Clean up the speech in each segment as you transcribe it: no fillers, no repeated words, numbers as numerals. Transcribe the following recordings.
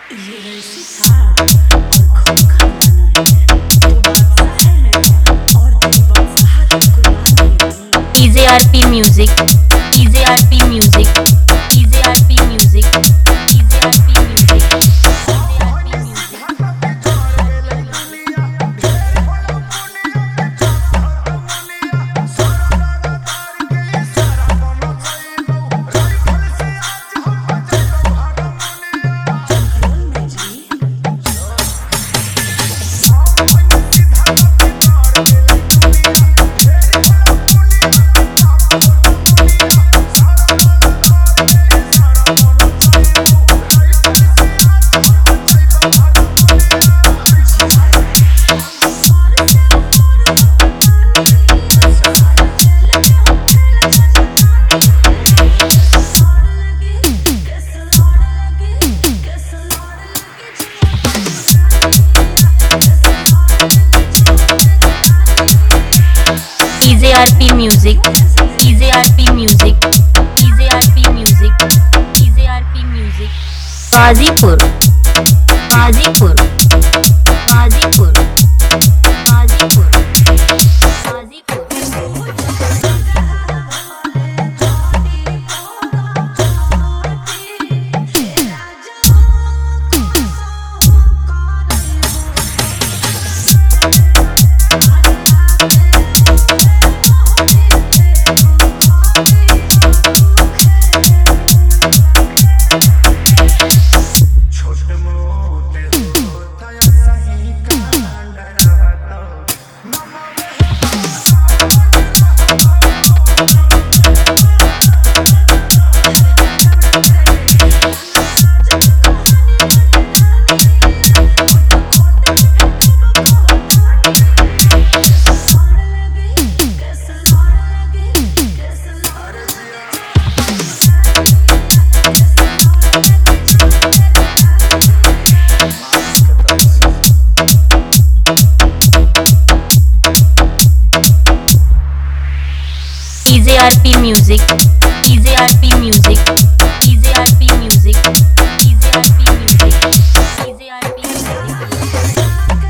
ये रईसी था और खूब खानदान है। तो बादशाह है मैं और तेरी बादशाह कुर्बान है। EJRP Music, EJRP Music, EJRP Music, EJRP Music, EJRP Music. Role में जी EJRP Music, EJRP Music, EJRP Music, EJRP Music. Ghazipur, Ghazipur, Ghazipur, Ghazipur, Ghazipur. EJRP Music, EJRP Music, EJRP Music, EJRP Music, EJRP Music.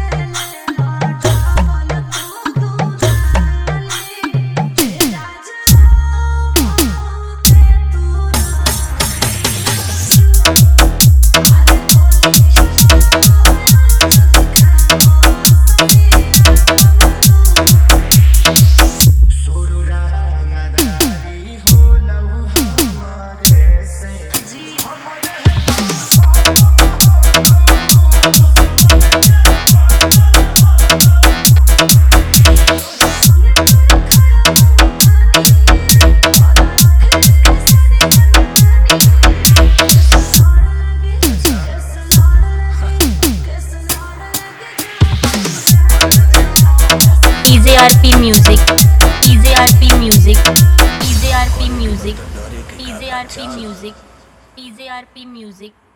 EJRP Music, EJRP Music, EJRP Music, EJRP Music, EJRP Music.